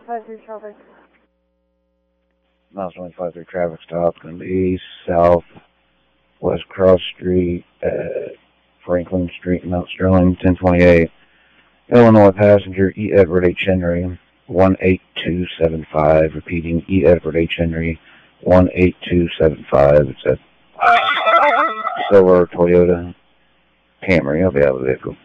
53 traffic. Miles 253 traffic stop. Going to be south West Cross Street at Franklin Street, Mount Sterling, 1028. Illinois passenger E. Edward H. Henry, 18275. Repeating, E. Edward H. Henry, 18275. It's a silver Toyota Camry. I'll be out of the vehicle.